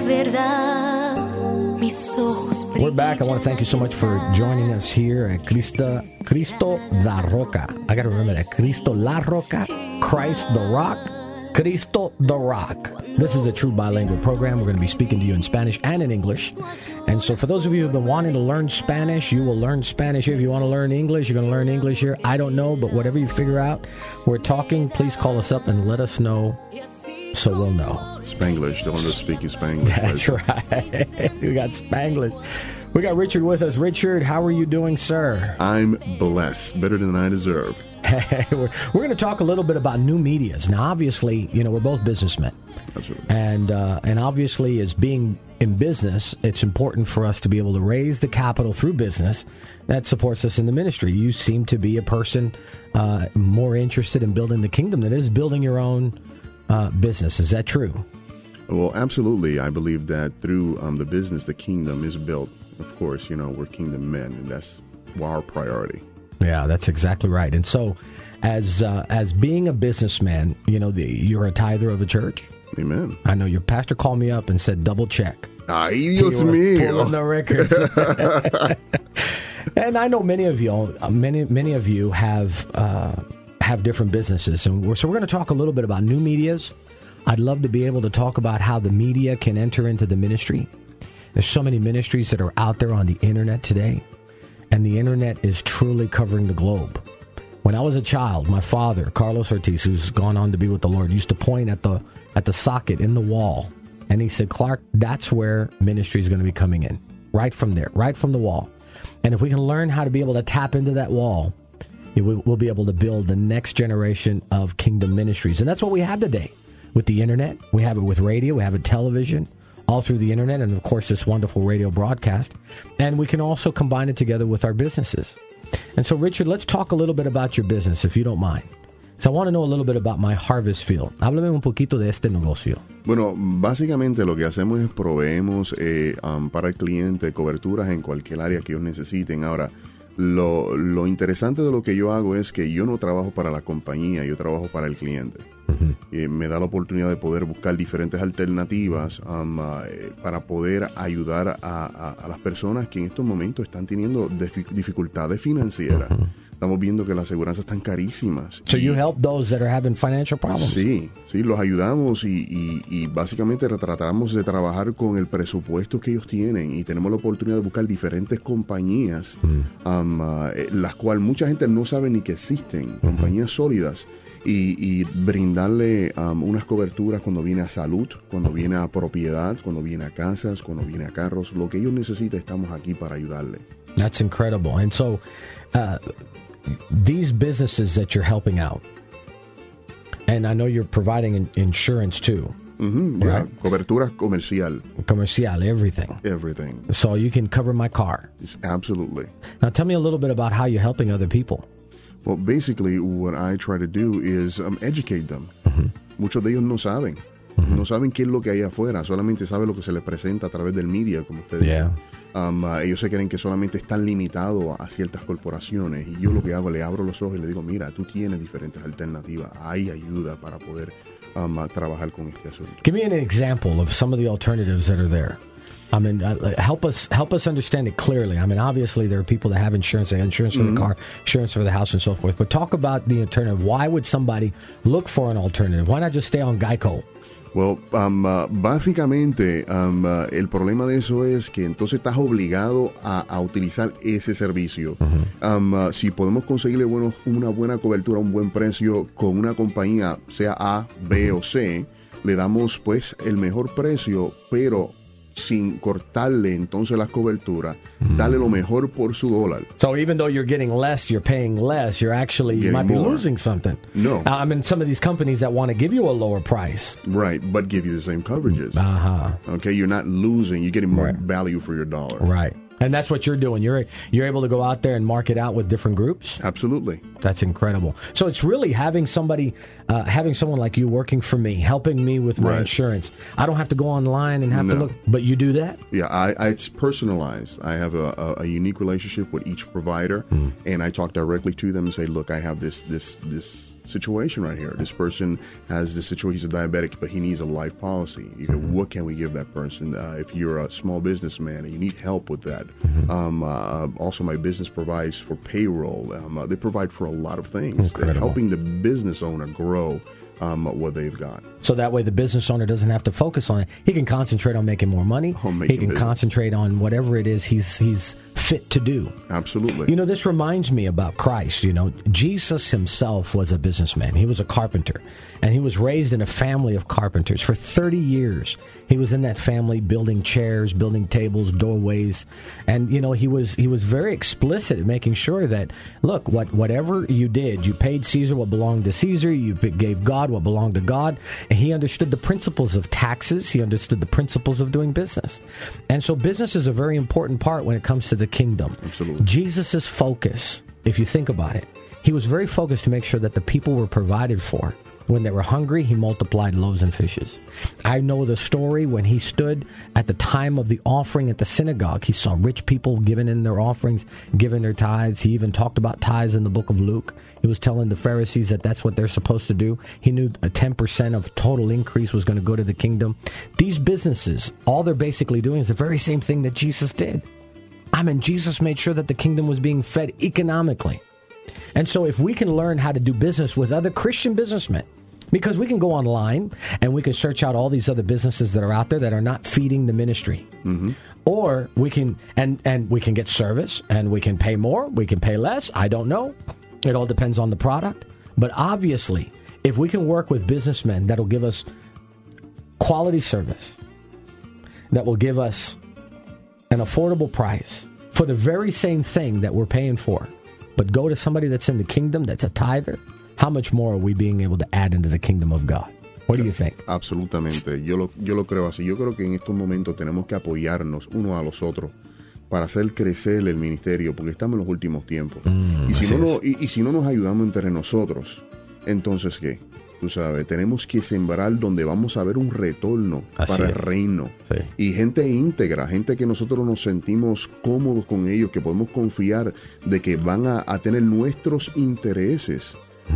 verdad. We're back. I want to thank you so much for joining us here at Cristo La Roca. I got to remember that. Cristo La Roca, Christ the Rock, Cristo the Rock. This is a true bilingual program. We're going to be speaking to you in Spanish and in English. And so for those of you who have been wanting to learn Spanish, you will learn Spanish here. If you want to learn English, you're going to learn English here. I don't know, but whatever you figure out, we're talking. Please call us up and let us know so we'll know. Spanglish, the one that's speaking Spanglish. That's right. We got Spanglish. We got Richard with us. Richard, how are you doing, sir? I'm blessed, better than I deserve. We're going to talk a little bit about new medias. Now, obviously, we're both businessmen. Absolutely. And obviously, as being in business, it's important for us to be able to raise the capital through business that supports us in the ministry. You seem to be a person more interested in building the kingdom than is building your own business. Is that true? Well, absolutely. I believe that through the business, the kingdom is built. Of course, we're kingdom men, and that's our priority. Yeah, that's exactly right. And so, as being a businessman, you're a tither of a church. Amen. I know your pastor called me up and said, double check. Ay, Dios mío. Pulling the records. And I know many of you have different businesses, and so we're going to talk a little bit about new medias. I'd love to be able to talk about how the media can enter into the ministry. There's so many ministries that are out there on the internet today, and the internet is truly covering the globe. When I was a child, my father, Carlos Ortiz, who's gone on to be with the Lord, used to point at the socket in the wall, and he said, Clark, that's where ministry is going to be coming in, right from there, right from the wall. And if we can learn how to be able to tap into that wall, we'll be able to build the next generation of kingdom ministries. And that's what we have today with the internet. We have it with radio. We have it television, all through the internet. And, of course, this wonderful radio broadcast. And we can also combine it together with our businesses. And so, Richard, let's talk a little bit about your business, if you don't mind. So I want to know a little bit about my harvest field. Háblame un poquito de este negocio. Bueno, básicamente lo que hacemos es proveemos para el cliente coberturas en cualquier área que ellos necesiten. Ahora, lo interesante de lo que yo hago es que yo no trabajo para la compañía, yo trabajo para el cliente. Uh-huh. Me da la oportunidad de poder buscar diferentes alternativas para poder ayudar a las personas que en estos momentos están teniendo dificultades financieras. Uh-huh. Estamos viendo que las aseguranzas están carísimas. So you help those that are having financial problems. Sí, los ayudamos y básicamente tratamos de trabajar con el presupuesto que ellos tienen y tenemos la oportunidad de buscar diferentes compañías, las cuales mucha gente no sabe ni que existen, compañías sólidas, y brindarle unas coberturas cuando viene a salud, cuando viene a propiedad, cuando viene a casas, cuando viene a carros. Lo que ellos necesitan, estamos aquí para ayudarle. That's incredible. And so, these businesses that you're helping out, and I know you're providing insurance too. Mm-hmm, yeah. Right? Cobertura comercial. Comercial, everything. Everything. So you can cover my car. Absolutely. Now tell me a little bit about how you're helping other people. Well, basically what I try to do is educate them. Mm-hmm. Muchos de ellos no saben. Mm-hmm. No saben qué es lo que hay afuera. Solamente saben lo que se les presenta a través del media, como ustedes dicen. Ellos se creen que solamente están limitados a ciertas corporaciones, y yo lo que hago, le abro los ojos y le digo, mira, tú tienes diferentes alternativas, hay ayuda para poder trabajar con este asunto. Give me an example of some of the alternatives that are there. I mean, help us understand it clearly. I mean, obviously there are people that have insurance. They have insurance for the car, insurance for the house, and so forth. But talk about the alternative. Why would somebody look for an alternative? Why not just stay on Geico? Well, básicamente el problema de eso es que entonces estás obligado a utilizar ese servicio. Uh-huh. Si podemos conseguirle una buena cobertura, un buen precio con una compañía, sea A, B o C, le damos pues el mejor precio, pero sin cortarle entonces las coberturas, darle lo mejor por su dólar. So even though you're getting less, you're paying less, you might be losing something. No. I mean, some of these companies that want to give you a lower price. Right, but give you the same coverages. Uh-huh. Okay, you're not losing, you're getting more value for your dollar. Right. And that's what you're doing. You're able to go out there and mark it out with different groups? Absolutely. That's incredible. So it's really having someone like you working for me, helping me with my insurance. I don't have to go online and have to look, but you do that? Yeah, it's personalized. I have a unique relationship with each provider, and I talk directly to them and say, look, I have this situation right here. This person has this situation, he's a diabetic, but he needs a life policy. You know, what can we give that person? If you're a small businessman and you need help with that. Also, my business provides for payroll. They provide for a lot of things. They're helping the business owner grow what they've got. So that way the business owner doesn't have to focus on it. He can concentrate on making more money. He can concentrate on whatever it is he's fit to do. Absolutely. You know, this reminds me about Christ. You know, Jesus himself was a businessman. He was a carpenter, and he was raised in a family of carpenters. For 30 years, he was in that family building chairs, building tables, doorways. And, you know, he was very explicit in making sure that, look, whatever you did, you paid Caesar what belonged to Caesar, you gave God what belonged to God. And he understood the principles of taxes. He understood the principles of doing business. And so business is a very important part when it comes to the kingdom. Absolutely. Jesus' focus, if you think about it, he was very focused to make sure that the people were provided for. When they were hungry, he multiplied loaves and fishes. I know the story when he stood at the time of the offering at the synagogue. He saw rich people giving in their offerings, giving their tithes. He even talked about tithes in the book of Luke. He was telling the Pharisees that that's what they're supposed to do. He knew a 10% of total increase was going to go to the kingdom. These businesses, all they're basically doing is the very same thing that Jesus did. I mean, Jesus made sure that the kingdom was being fed economically. And so if we can learn how to do business with other Christian businessmen, because we can go online and we can search out all these other businesses that are out there that are not feeding the ministry. Mm-hmm. Or we can, and we can get service and we can pay more, we can pay less. I don't know. It all depends on the product. But obviously, if we can work with businessmen that'll give us quality service, that will give us an affordable price for the very same thing that we're paying for, but go to somebody that's in the kingdom, that's a tither, how much more are we being able to add into the kingdom of God? What do you think? Absolutamente. Yo lo creo así. Yo creo que en estos momentos tenemos que apoyarnos unos a los otros para hacer crecer el ministerio, porque estamos en los últimos tiempos. Y si no nos ayudamos entre nosotros, entonces, ¿qué? Tú sabes, tenemos que sembrar donde vamos a ver un retorno para el reino. Sí. Y gente íntegra, gente que nosotros nos sentimos cómodos con ellos, que podemos confiar de que van a tener nuestros intereses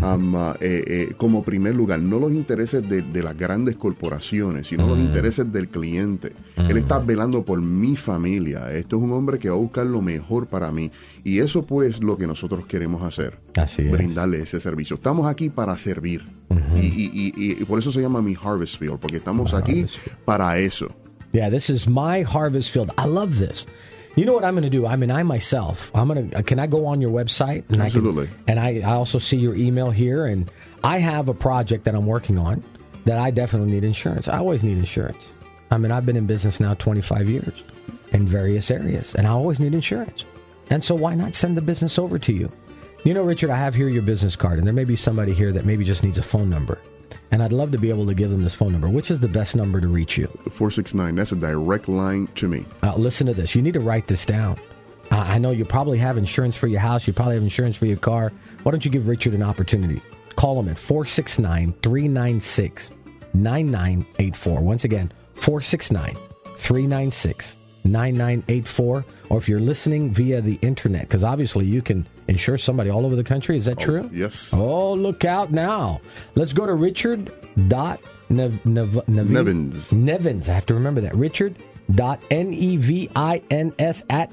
como primer lugar, no los intereses de las grandes corporaciones, sino los intereses del cliente. Él está velando por mi familia. Esto es un hombre que va a buscar lo mejor para mí, y eso pues lo que nosotros queremos hacer. Así es. Brindarle ese servicio. Estamos aquí para servir, y por eso se llama Mi Harvest Field, porque estamos aquí para eso. Yeah, this is my harvest field. I love this. You know what I'm going to do? I mean, I myself, can I go on your website? And Absolutely. I also see your email here, and I have a project that I'm working on that I definitely need insurance. I always need insurance. I mean, I've been in business now 25 years in various areas, and I always need insurance. And so why not send the business over to you? You know, Richard, I have here your business card, and there may be somebody here that maybe just needs a phone number. And I'd love to be able to give them this phone number. Which is the best number to reach you? 469. That's a direct line to me. Listen to this. You need to write this down. I know you probably have insurance for your house. You probably have insurance for your car. Why don't you give Richard an opportunity? Call him at 469-396-9984. Once again, 469-396-9984. Or if you're listening via the internet, because obviously you can insure somebody all over the country. Is that true? Yes. Oh, look out now. Let's go to Richard.Nevins. I have to remember that. Richard.Nevins at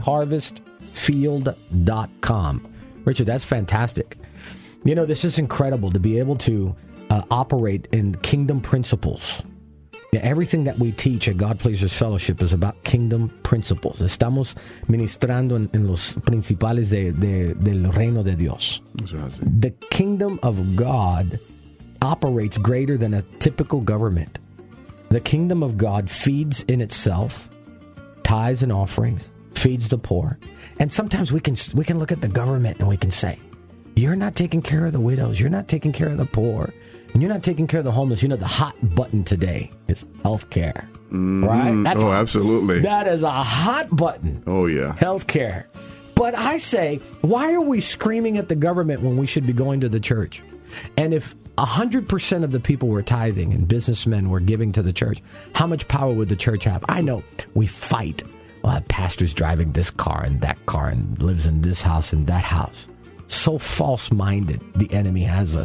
myharvestfield.com. Richard, that's fantastic. You know, this is incredible to be able to operate in kingdom principles. Everything that we teach at God Pleasers Fellowship is about kingdom principles. Estamos ministrando en los principales del reino de Dios. The kingdom of God operates greater than a typical government. The kingdom of God feeds in itself, tithes and offerings, feeds the poor. And sometimes we can look at the government and we can say, you're not taking care of the widows, you're not taking care of the poor, and you're not taking care of the homeless. You know, the hot button today is healthcare, right? Absolutely. That is a hot button. Oh, yeah. Healthcare. But I say, why are we screaming at the government when we should be going to the church? And if 100% of the people were tithing and businessmen were giving to the church, how much power would the church have? I know we fight. Well, pastor's driving this car and that car and lives in this house and that house. So false-minded the enemy has us.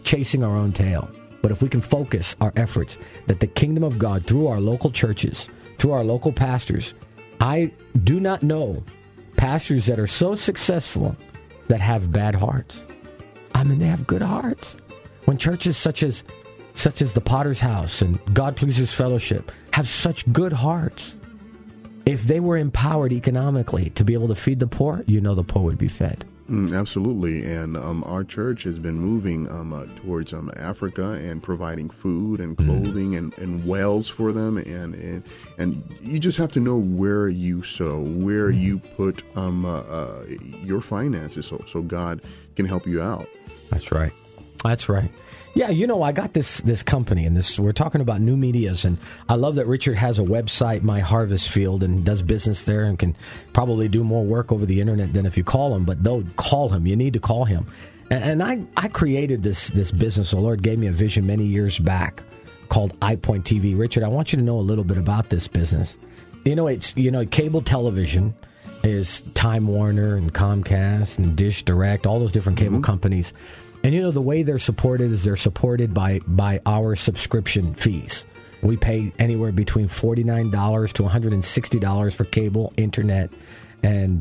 chasing our own tail. But if we can focus our efforts that the kingdom of God through our local churches, through our local pastors, I do not know pastors that are so successful that have bad hearts. I mean, they have good hearts. When churches such as the Potter's House and God Pleasers Fellowship have such good hearts, if they were empowered economically to be able to feed the poor, you know the poor would be fed. Absolutely. And our church has been moving towards Africa and providing food and clothing and wells for them. And you just have to know where you sow, where you put your finances so God can help you out. That's right. That's right. Yeah, you know, I got this company, and we're talking about new medias, and I love that Richard has a website, My Harvest Field, and does business there and can probably do more work over the internet than if you call him, but don't call him. You need to call him. And I created this business. The Lord gave me a vision many years back called iPoint TV. Richard, I want you to know a little bit about this business. Cable television is Time Warner and Comcast and Dish Direct, all those different cable companies. And, the way they're supported is they're supported by our subscription fees. We pay anywhere between $49 to $160 for cable, internet, and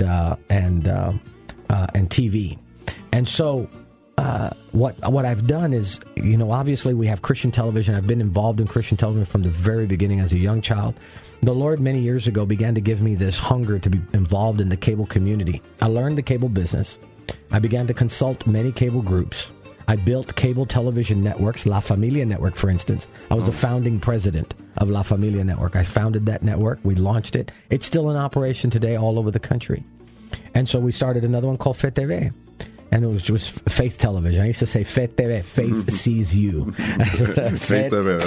TV. And so what I've done is, obviously we have Christian television. I've been involved in Christian television from the very beginning as a young child. The Lord many years ago began to give me this hunger to be involved in the cable community. I learned the cable business. I began to consult many cable groups. I built cable television networks, La Familia Network, for instance. I was the founding president of La Familia Network. I founded that network. We launched it. It's still in operation today all over the country. And so we started another one called Fe TV. And it was just Faith Television. I used to say Fe TV, Faith sees you. Faith TV,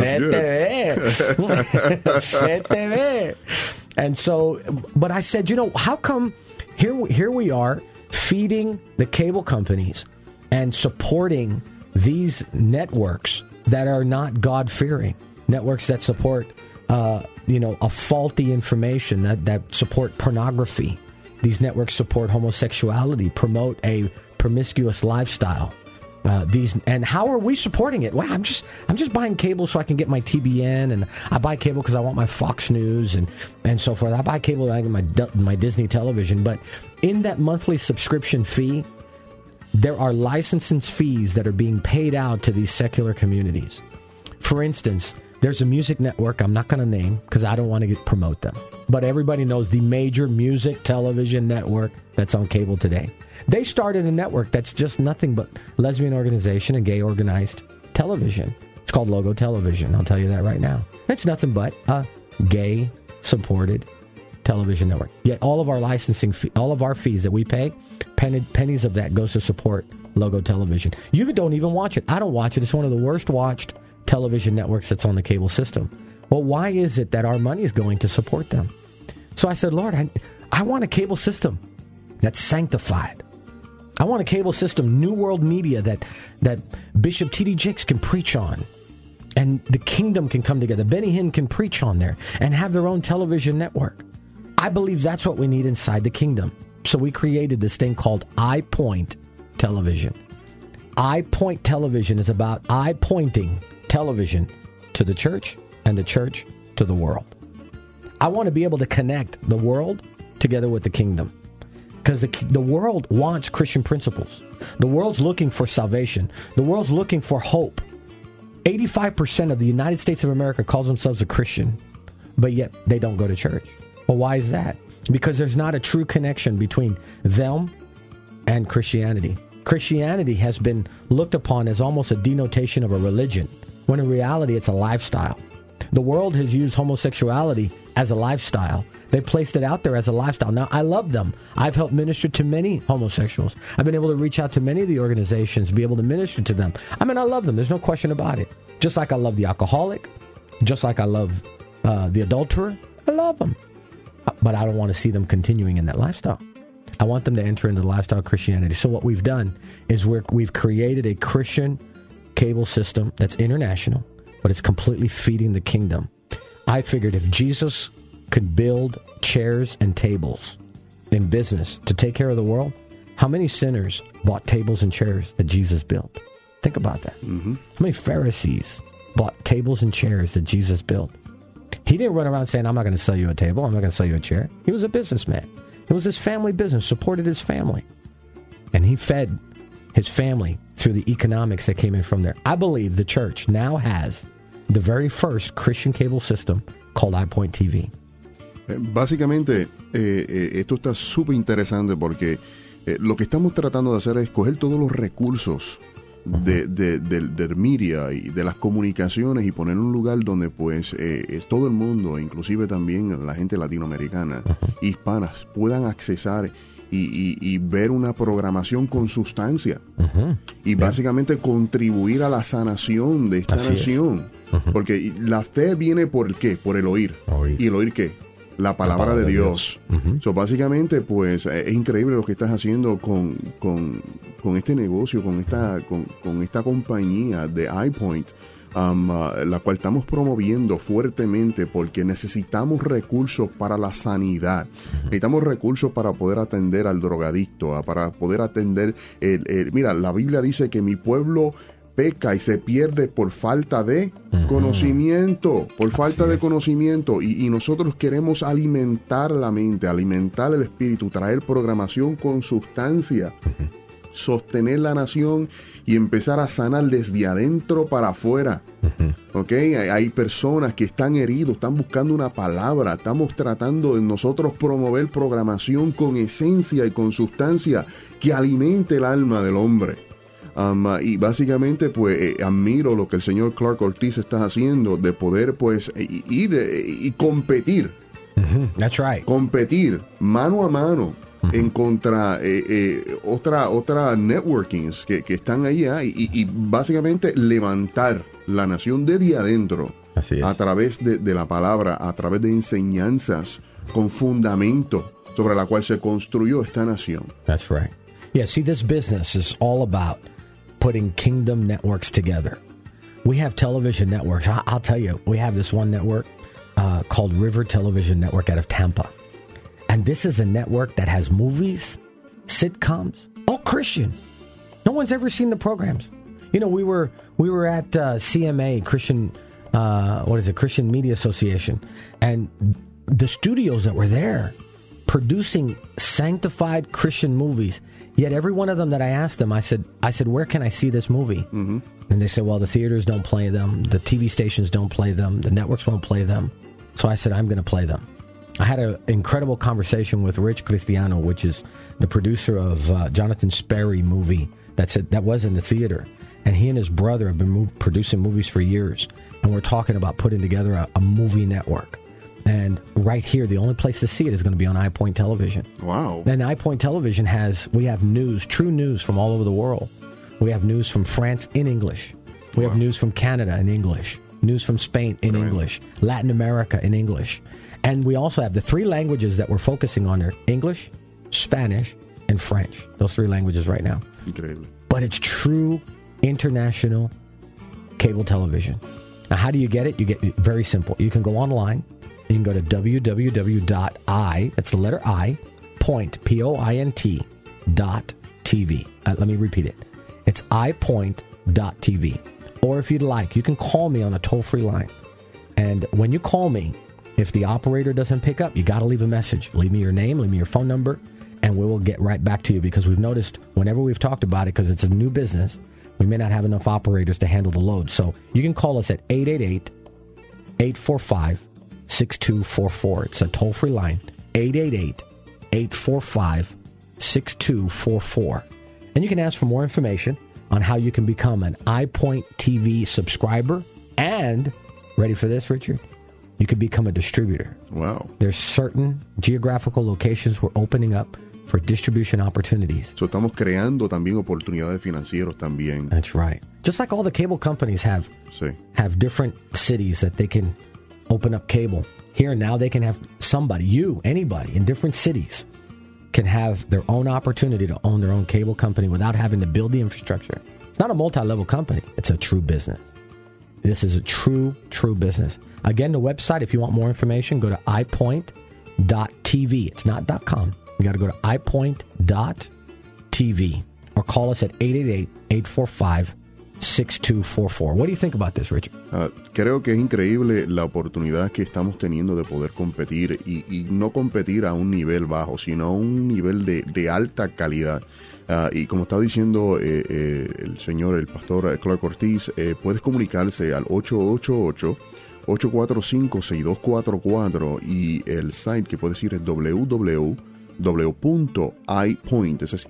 Fe TV. And so, but I said, how come here we are feeding the cable companies and supporting these networks that are not God-fearing, networks that support, a faulty information, that support pornography. These networks support homosexuality, promote a promiscuous lifestyle. And how are we supporting it? Well, I'm just buying cable so I can get my TBN, and I buy cable because I want my Fox News and so forth. I buy cable so I get my Disney television. But in that monthly subscription fee, there are licensing fees that are being paid out to these secular communities. For instance, there's a music network I'm not going to name because I don't want to promote them. But everybody knows the major music television network that's on cable today. They started a network that's just nothing but lesbian organization and gay organized television. It's called Logo Television. I'll tell you that right now. It's nothing but a gay supported television network. Yet all of our licensing fee, all of our fees that we pay, pennies of that goes to support Logo Television. You don't even watch it. I don't watch it. It's one of the worst watched television networks that's on the cable system. Well, why is it that our money is going to support them? So I said, Lord, I want a cable system that's sanctified. I want a cable system, New World Media, that Bishop T.D. Jakes can preach on. And the kingdom can come together. Benny Hinn can preach on there and have their own television network. I believe that's what we need inside the kingdom. So we created this thing called iPoint Television. iPoint Television is about pointing television to the church and the church to the world. I want to be able to connect the world together with the kingdom. Because the world wants Christian principles. The world's looking for salvation. The world's looking for hope. 85% of the United States of America calls themselves a Christian, but yet they don't go to church. Well, why is that? Because there's not a true connection between them and Christianity. Christianity has been looked upon as almost a denotation of a religion, when in reality it's a lifestyle. The world has used homosexuality as a lifestyle. They placed it out there as a lifestyle. Now, I love them. I've helped minister to many homosexuals. I've been able to reach out to many of the organizations, be able to minister to them. I mean, I love them. There's no question about it. Just like I love the alcoholic, just like I love the adulterer, I love them. But I don't want to see them continuing in that lifestyle. I want them to enter into the lifestyle of Christianity. So what we've done is we've created a Christian cable system that's international, but it's completely feeding the kingdom. I figured if Jesus could build chairs and tables in business to take care of the world, how many sinners bought tables and chairs that Jesus built? Think about that. How many Pharisees bought tables and chairs that Jesus built? He didn't run around saying, I'm not going to sell you a table. I'm not going to sell you a chair. He was a businessman. It was his family business, supported his family. And he fed his family through the economics that came in from there. I believe the church now has the very first Christian cable system called iPoint TV. Básicamente, esto está súper interesante porque lo que estamos tratando de hacer es coger todos los recursos del media y de las comunicaciones y poner un lugar donde pues todo el mundo, inclusive también la gente latinoamericana, hispanas, puedan accesar y ver una programación con sustancia y básicamente contribuir a la sanación de esta nación. Porque la fe viene ¿por qué? Por el oír. ¿Y el oír qué? La palabra de Dios. So, básicamente, pues, es increíble lo que estás haciendo con este negocio, con esta compañía de iPoint, la cual estamos promoviendo fuertemente porque necesitamos recursos para la sanidad. Necesitamos recursos para poder atender al drogadicto, para poder atender... Mira, la Biblia dice que mi pueblo peca y se pierde por falta de conocimiento, y nosotros queremos alimentar la mente, alimentar el espíritu, traer programación con sustancia, sostener la nación y empezar a sanar desde adentro para afuera. ¿Okay? Hay personas que están heridos, están buscando una palabra, estamos tratando de nosotros promover programación con esencia y con sustancia que alimente el alma del hombre. Y básicamente pues admiro lo que el señor Clark Ortiz está haciendo de poder pues ir y competir. That's right. Competir mano a mano en contra otra networkings que están allá y básicamente levantar la nación desde adentro a través de la palabra, a través de enseñanzas con fundamento sobre la cual se construyó esta nación. That's right. Yeah, see, this business is all about putting kingdom networks together. We have television networks. I'll tell you, we have this one network called River Television Network out of Tampa. And this is a network that has movies, sitcoms, all Christian. No one's ever seen the programs. You know, we were at CMA, Christian Media Association, and the studios that were there producing sanctified Christian movies. Yet every one of them that I asked them, I said, where can I see this movie? And they said, well, the theaters don't play them. The TV stations don't play them. The networks won't play them. So I said, I'm going to play them. I had an incredible conversation with Rich Cristiano, which is the producer of Jonathan Sperry movie that was in the theater. And he and his brother have been producing movies for years. And we're talking about putting together a movie network. And right here, the only place to see it is going to be on iPoint Television. Wow. Then iPoint Television we have news, true news from all over the world. We have news from France in English. We have news from Canada in English. News from Spain in English. Latin America in English. And we also have the three languages that we're focusing on there: English, Spanish, and French. Those three languages right now. Incredible. But it's true international cable television. Now, how do you get it? You get it very simple. You can go online. You can go to www.i, that's the letter I, point, P-O-I-N-T, .tv. Let me repeat it. It's iPoint.tv. Or if you'd like, you can call me on a toll-free line. And when you call me, if the operator doesn't pick up, you got to leave a message. Leave me your name, leave me your phone number, and we will get right back to you, because we've noticed whenever we've talked about it, because it's a new business, we may not have enough operators to handle the load. So you can call us at 888-845-6244. It's a toll-free line, 888-845-6244. And you can ask for more information on how you can become an iPoint TV subscriber. And, ready for this, Richard? You can become a distributor. Wow. There's certain geographical locations we're opening up for distribution opportunities. So estamos creando también oportunidades financieras también. That's right. Just like all the cable companies have different cities that they can open up cable. Here now they can have anybody in different cities can have their own opportunity to own their own cable company without having to build the infrastructure. It's not a multi-level company. It's a true business. This is a true business. Again, the website, if you want more information, go to iPoint.tv. It's not .com. You got to go to iPoint.tv or call us at 888-845-6244. 844-881-6244. What do you think about this, Richard? Creo que es increíble la oportunidad que estamos teniendo de poder competir y no competir a un nivel bajo, sino a un nivel de alta calidad. Y como estaba diciendo el pastor Clark Ortiz, puedes comunicarse al 888-845-6244 y el site que puedes ir es www.ipoint, ese es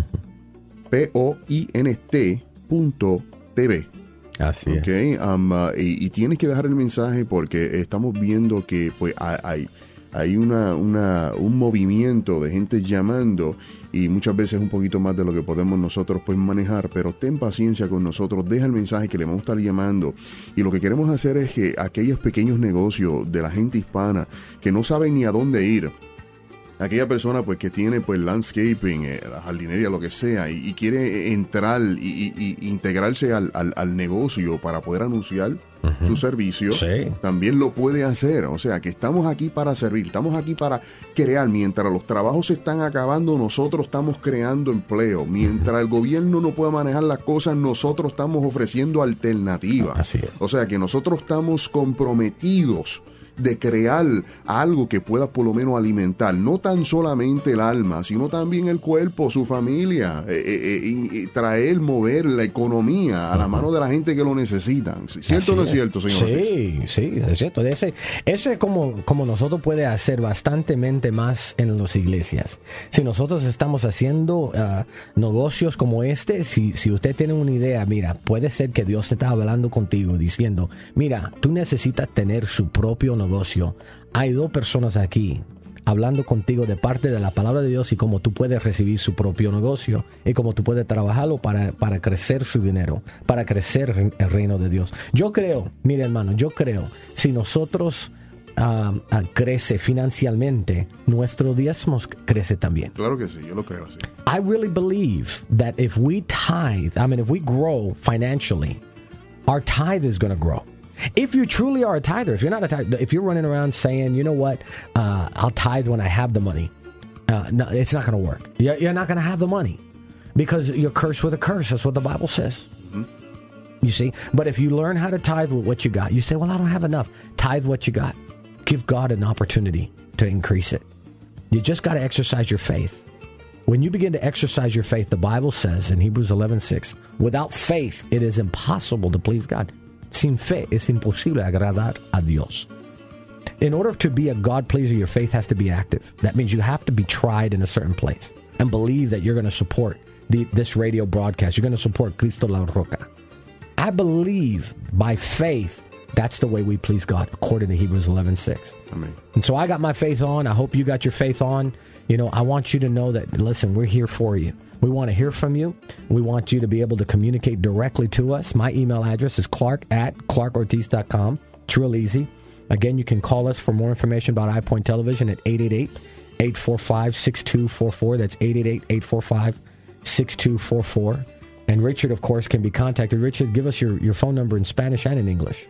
IPOINT.tv. Así es. Okay, y tienes que dejar el mensaje porque estamos viendo que pues hay un movimiento de gente llamando y muchas veces un poquito más de lo que podemos nosotros pues manejar, pero ten paciencia con nosotros, deja el mensaje que le vamos a estar llamando y lo que queremos hacer es que aquellos pequeños negocios de la gente hispana que no saben ni a dónde ir, aquella persona pues que tiene pues landscaping, la jardinería, lo que sea, y quiere entrar y integrarse al negocio para poder anunciar su servicio, sí, también lo puede hacer. O sea que estamos aquí para servir, estamos aquí para crear. Mientras los trabajos se están acabando, nosotros estamos creando empleo. Mientras el gobierno no pueda manejar las cosas, nosotros estamos ofreciendo alternativas. Así es. O sea que nosotros estamos comprometidos de crear algo que pueda por lo menos alimentar no tan solamente el alma, sino también el cuerpo, su familia, y traer, mover la economía a la mano de la gente que lo necesitan. ¿Cierto o no es cierto, señor? Sí, es cierto. Eso es como nosotros puede hacer bastantemente más en las iglesias. Si nosotros estamos haciendo negocios como este, si usted tiene una idea, mira, puede ser que Dios te está hablando contigo diciendo, mira, tú necesitas tener su propio negocio. Hay dos personas aquí hablando contigo de parte de la palabra de Dios y cómo tú puedes recibir su propio negocio y cómo tú puedes trabajarlo para crecer su dinero, para crecer el reino de Dios. Yo creo, mire hermano, si nosotros crece financieramente, nuestro diezmos crece también. Claro que sí, yo lo creo así. I really believe that if we grow financially, our tithe is going to grow. If you truly are a tither, if you're not a tither, if you're running around saying, you know what, I'll tithe when I have the money, no, it's not going to work. You're not going to have the money because you're cursed with a curse. That's what the Bible says. Mm-hmm. You see? But if you learn how to tithe with what you got, you say, well, I don't have enough. Tithe what you got. Give God an opportunity to increase it. You just got to exercise your faith. When you begin to exercise your faith, the Bible says in Hebrews 11:6, without faith, it is impossible to please God. Sin fe es imposible agradar a Dios. In order to be a God pleaser, your faith has to be active. That means you have to be tried in a certain place and believe that you're going to support this radio broadcast. You're going to support Cristo La Roca. I believe by faith, that's the way we please God, according to Hebrews 11:6. Amen. And so I got my faith on. I hope you got your faith on. You know, I want you to know that, listen, we're here for you. We want to hear from you. We want you to be able to communicate directly to us. My email address is clark@clarkortiz.com. It's real easy. Again, you can call us for more information about iPoint Television at 888-845-6244. That's 888-845-6244. And Richard, of course, can be contacted. Richard, give us your phone number in Spanish and in English.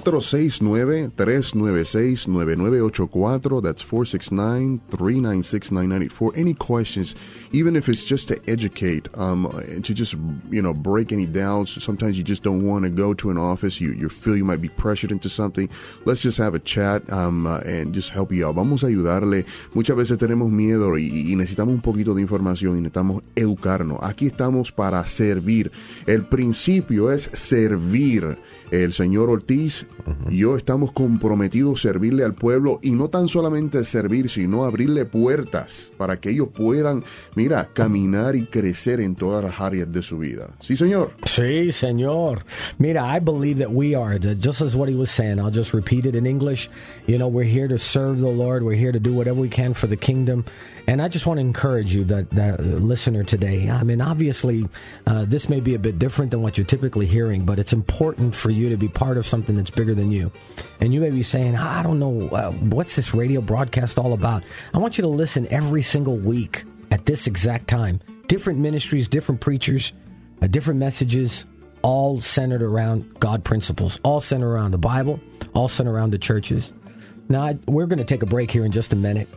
469-396-9984. That's 469-396-9984. Any questions, even if it's just to educate, to just, break any doubts. Sometimes you just don't want to go to an office. You feel you might be pressured into something. Let's just have a chat and just help you out. Vamos a ayudarle. Muchas veces tenemos miedo y necesitamos un poquito de información y necesitamos educarnos. Aquí estamos para servir. El principio es servir. El señor Ortiz y yo estamos comprometidos a servirle al pueblo y no tan solamente servir, sino abrirle puertas para que ellos puedan, caminar y crecer en todas las áreas de su vida. Sí, señor. Sí, señor. Mira, I believe that we are, just as what he was saying, I'll just repeat it in English. We're here to serve the Lord. We're here to do whatever we can for the kingdom. And I just want to encourage you, that listener today. I mean, obviously, this may be a bit different than what you're typically hearing, but it's important for you to be part of something that's bigger than you. And you may be saying, I don't know, what's this radio broadcast all about? I want you to listen every single week at this exact time. Different ministries, different preachers, different messages, all centered around God principles, all centered around the Bible, all centered around the churches. Now, we're going to take a break here in just a minute.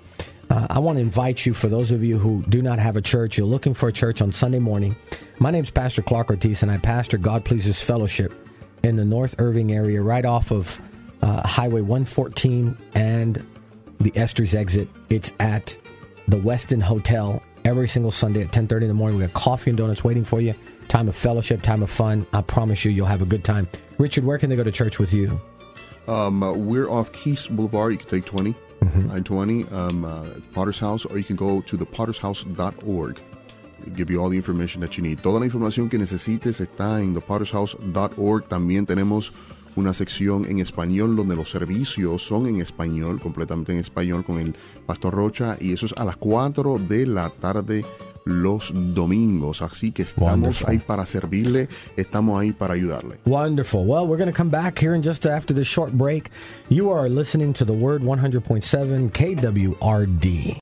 I want to invite you, for those of you who do not have a church, you're looking for a church on Sunday morning. My name's Pastor Clark Ortiz, and I pastor God Pleases Fellowship in the North Irving area, right off of Highway 114 and the Esther's exit. It's at the Westin Hotel every single Sunday at 10:30 in the morning. We got coffee and donuts waiting for you. Time of fellowship, time of fun. I promise you, you'll have a good time. Richard, where can they go to church with you? We're off Keys Boulevard. You can take 20. I-20, Potter's House, or you can go to thepottershouse.org. It'll give you all the information that you need. Toda la información que necesites está en thepottershouse.org. También tenemos una sección en español donde los servicios son en español, completamente en español, con el Pastor Rocha, y eso es a las 4 de la tarde los domingos. Así que estamos ahí para servirle, estamos ahí para ayudarle. Wonderful. Well, we're going to come back here in just after this short break. You are listening to the Word 100.7 KWRD.